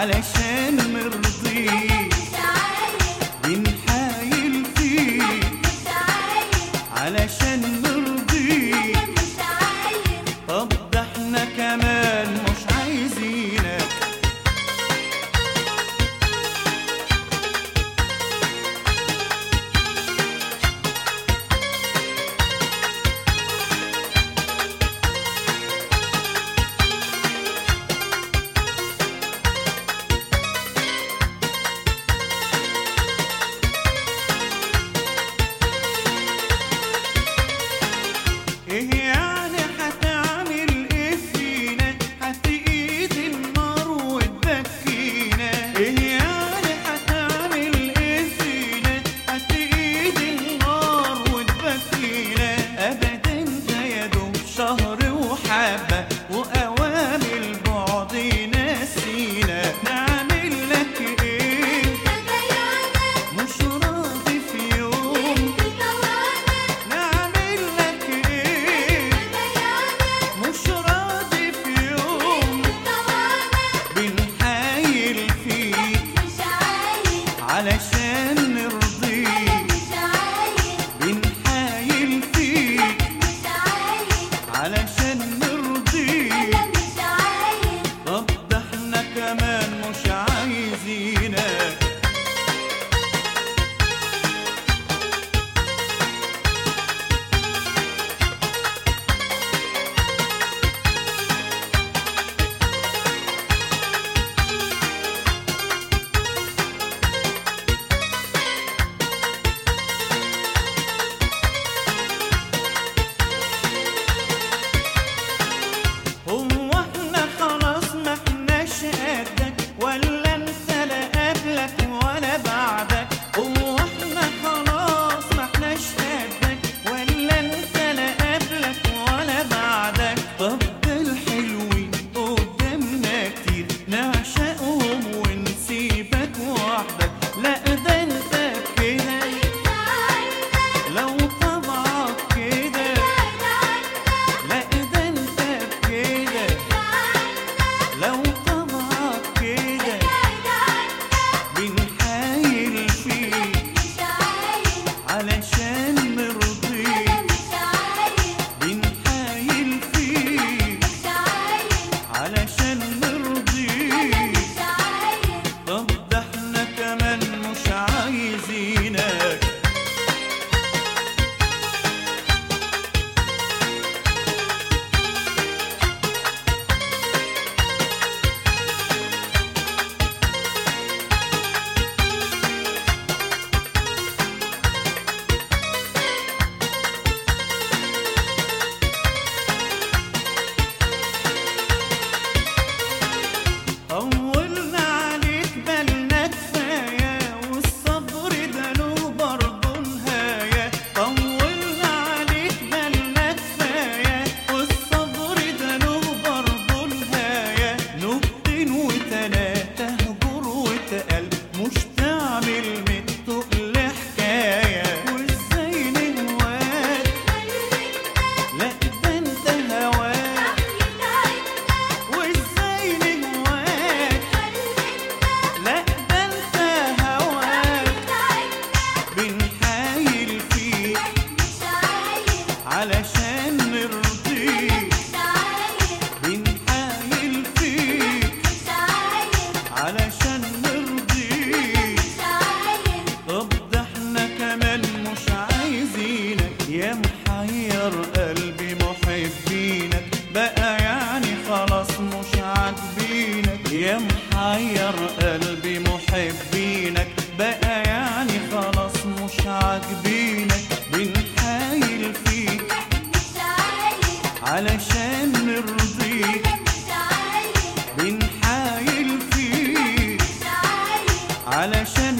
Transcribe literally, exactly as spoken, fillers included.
علشان نرضيك، بنحايل فيك علشان نرضيك. طب ده احنا كمان مش عايزينك. ايه يعني هتعمل ايه فينا؟ هتقيد النار وتبكينا. ايه يعني هتعمل ايه فينا؟ هتقيد النار وتبكينا. ابدا ده يا دوب شهر وحبه، واوام البعد ناسينا. نعمل لك ايه؟ مش راضي في يوم. نعمل لك ايه؟ مش راضي في يوم. بنحايل فيك علشان نرضيك، بنحايل فيك علشان نرضيك. طب ده احنا كمان مش عايزينك. هو احنا خلاص ما احناش قدك، ولا انت لا قبلك ولا بعدك؟ هو احنا خلاص ما احناش قدك، ولا انت لا قبلك ولا بعدك؟ طب ده الحلوين قدامنا كتير، نعشقهم ونسيبك وحدك. لا ده انت كده لو طبعك كده. لا ده انت كده لو طبعك كده. بنحايل فيك علشان نرضيك، بنحايل فيك علشان نرضيك. طب ده احنا كمان مش عايزينك. طولنا عليك بالنا كفاية، والصبر ده له برضه نهاية. طولنا عليك بالنا كفاية، والصبر ده له برضه نهاية. نكتين وتلاتة هجر وتقل، مش تعمل من التقل حكاية. وازاي نهواك؟ لا ده انت هواك. وازاي نهواك؟ لا ده انت هواك. بنحايل فيك علشان نرضيك، بنحايل فيك علشان نرضيك. طب ده احنا كمان مش عايزينك. يا محير قلبي محبينك، بقى يعني خلاص مش عاجبينك. يا محير قلبي محبينك، بقى يعني خلاص مش عاجبينك. بنحايل فيك علشان نرضيك، بنحايل فيك علشان